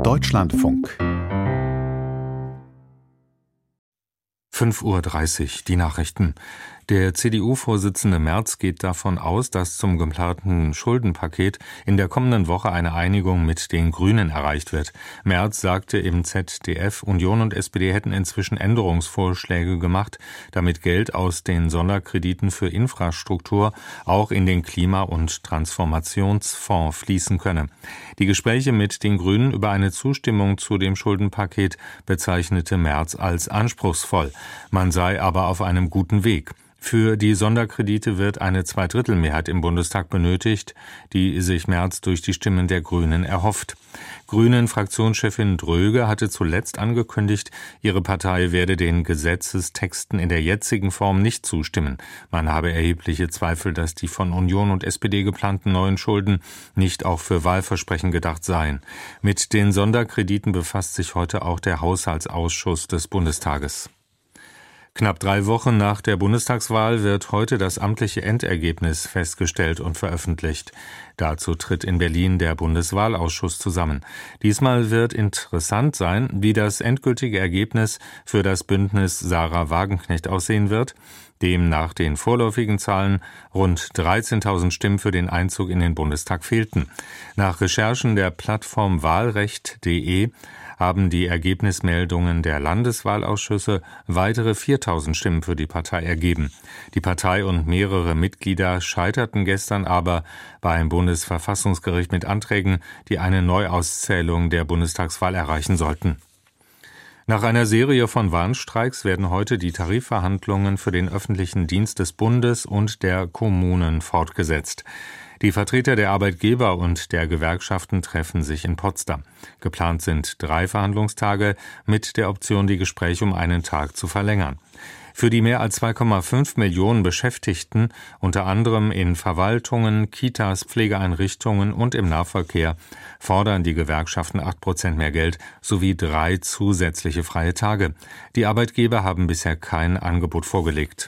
Deutschlandfunk 5:30 Uhr, die Nachrichten. Der CDU-Vorsitzende Merz geht davon aus, dass zum geplanten Schuldenpaket in der kommenden Woche eine Einigung mit den Grünen erreicht wird. Merz sagte im ZDF, Union und SPD hätten inzwischen Änderungsvorschläge gemacht, damit Geld aus den Sonderkrediten für Infrastruktur auch in den Klima- und Transformationsfonds fließen könne. Die Gespräche mit den Grünen über eine Zustimmung zu dem Schuldenpaket bezeichnete Merz als anspruchsvoll. Man sei aber auf einem guten Weg. Für die Sonderkredite wird eine Zweidrittelmehrheit im Bundestag benötigt, die sich Merz durch die Stimmen der Grünen erhofft. Grünen-Fraktionschefin Dröge hatte zuletzt angekündigt, ihre Partei werde den Gesetzestexten in der jetzigen Form nicht zustimmen. Man habe erhebliche Zweifel, dass die von Union und SPD geplanten neuen Schulden nicht auch für Wahlversprechen gedacht seien. Mit den Sonderkrediten befasst sich heute auch der Haushaltsausschuss des Bundestages. Knapp 3 Wochen nach der Bundestagswahl wird heute das amtliche Endergebnis festgestellt und veröffentlicht. Dazu tritt in Berlin der Bundeswahlausschuss zusammen. Diesmal wird interessant sein, wie das endgültige Ergebnis für das Bündnis Sarah Wagenknecht aussehen wird, dem nach den vorläufigen Zahlen rund 13.000 Stimmen für den Einzug in den Bundestag fehlten. Nach Recherchen der Plattform Wahlrecht.de haben die Ergebnismeldungen der Landeswahlausschüsse weitere 4.000 Stimmen für die Partei ergeben. Die Partei und mehrere Mitglieder scheiterten gestern aber beim Bundesverfassungsgericht mit Anträgen, die eine Neuauszählung der Bundestagswahl erreichen sollten. Nach einer Serie von Warnstreiks werden heute die Tarifverhandlungen für den öffentlichen Dienst des Bundes und der Kommunen fortgesetzt. Die Vertreter der Arbeitgeber und der Gewerkschaften treffen sich in Potsdam. Geplant sind 3 Verhandlungstage mit der Option, die Gespräche um einen Tag zu verlängern. Für die mehr als 2,5 Millionen Beschäftigten, unter anderem in Verwaltungen, Kitas, Pflegeeinrichtungen und im Nahverkehr, fordern die Gewerkschaften 8% mehr Geld sowie 3 zusätzliche freie Tage. Die Arbeitgeber haben bisher kein Angebot vorgelegt.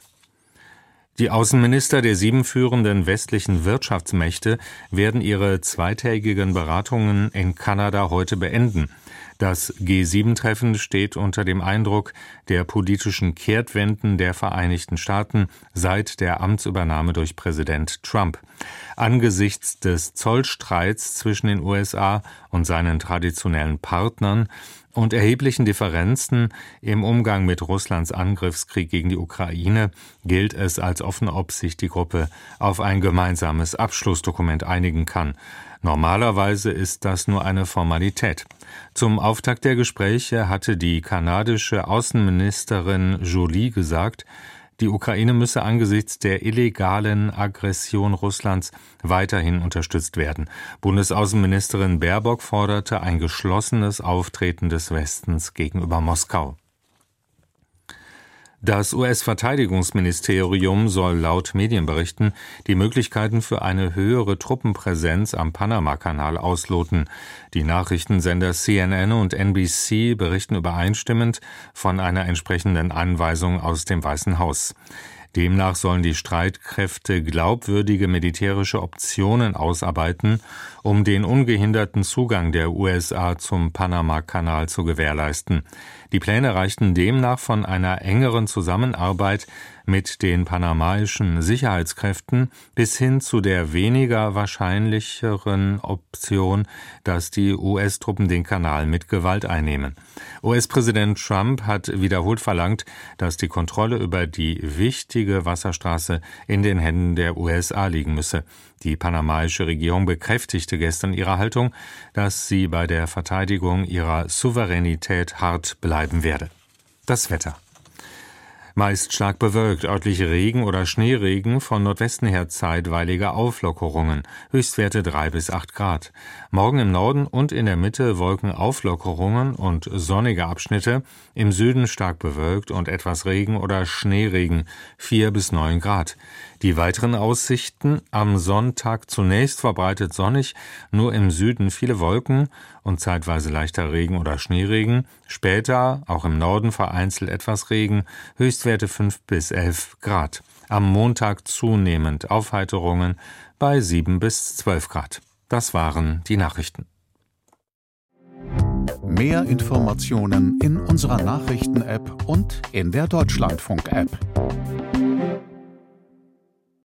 Die Außenminister der 7 führenden westlichen Wirtschaftsmächte werden ihre zweitägigen Beratungen in Kanada heute beenden. Das G7-Treffen steht unter dem Eindruck der politischen Kehrtwenden der Vereinigten Staaten seit der Amtsübernahme durch Präsident Trump. Angesichts des Zollstreits zwischen den USA und seinen traditionellen Partnern und erheblichen Differenzen im Umgang mit Russlands Angriffskrieg gegen die Ukraine gilt es als offen, ob sich die Gruppe auf ein gemeinsames Abschlussdokument einigen kann. Normalerweise ist das nur eine Formalität. Zum Auftakt der Gespräche hatte die kanadische Außenministerin Joly gesagt, die Ukraine müsse angesichts der illegalen Aggression Russlands weiterhin unterstützt werden. Bundesaußenministerin Baerbock forderte ein geschlossenes Auftreten des Westens gegenüber Moskau. Das US-Verteidigungsministerium soll laut Medienberichten die Möglichkeiten für eine höhere Truppenpräsenz am Panamakanal ausloten. Die Nachrichtensender CNN und NBC berichten übereinstimmend von einer entsprechenden Anweisung aus dem Weißen Haus. Demnach sollen die Streitkräfte glaubwürdige militärische Optionen ausarbeiten, um den ungehinderten Zugang der USA zum Panamakanal zu gewährleisten. Die Pläne reichten demnach von einer engeren Zusammenarbeit mit den panamaischen Sicherheitskräften bis hin zu der weniger wahrscheinlicheren Option, dass die US-Truppen den Kanal mit Gewalt einnehmen. US-Präsident Trump hat wiederholt verlangt, dass die Kontrolle über die wichtige Wasserstraße in den Händen der USA liegen müsse. Die panamaische Regierung bekräftigte gestern ihre Haltung, dass sie bei der Verteidigung ihrer Souveränität hart bleiben werde. Das Wetter. Meist stark bewölkt, örtlich Regen oder Schneeregen, von Nordwesten her zeitweilige Auflockerungen, Höchstwerte 3 bis 8 Grad. Morgen im Norden und in der Mitte Wolkenauflockerungen und sonnige Abschnitte, im Süden stark bewölkt und etwas Regen oder Schneeregen, 4 bis 9 Grad. Die weiteren Aussichten: am Sonntag zunächst verbreitet sonnig, nur im Süden viele Wolken und zeitweise leichter Regen oder Schneeregen, später auch im Norden vereinzelt etwas Regen, Höchstwerte 5 bis 11 Grad. Am Montag zunehmend Aufheiterungen bei 7 bis 12 Grad. Das waren die Nachrichten. Mehr Informationen in unserer Nachrichten-App und in der Deutschlandfunk-App.